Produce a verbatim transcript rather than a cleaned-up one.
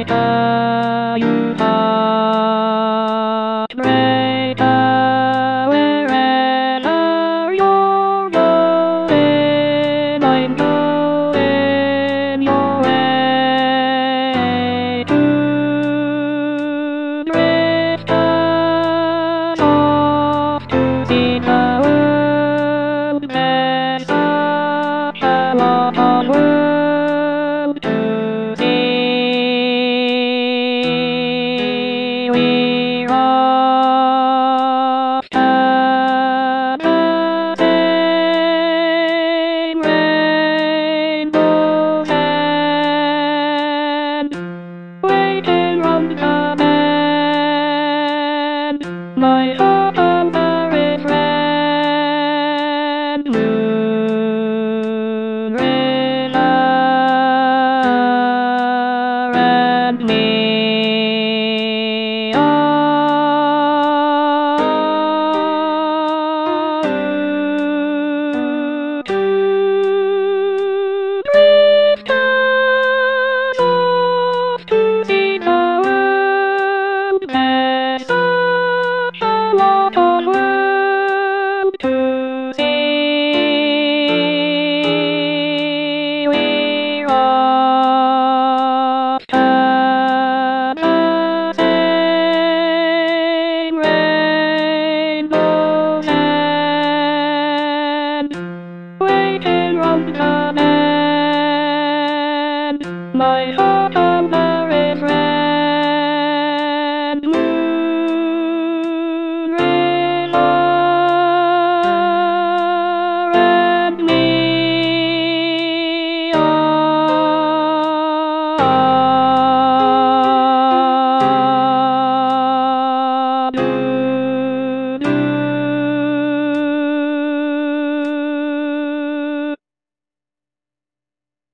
Greater you are, greater wherever you're going, I'm going your way to Bristol, off to see the world. There's such a lot of world to see. We're off to the same rainbow's end, waiting on the bend. My favorite friend, Moon River and me. Waiting on the man, my heart.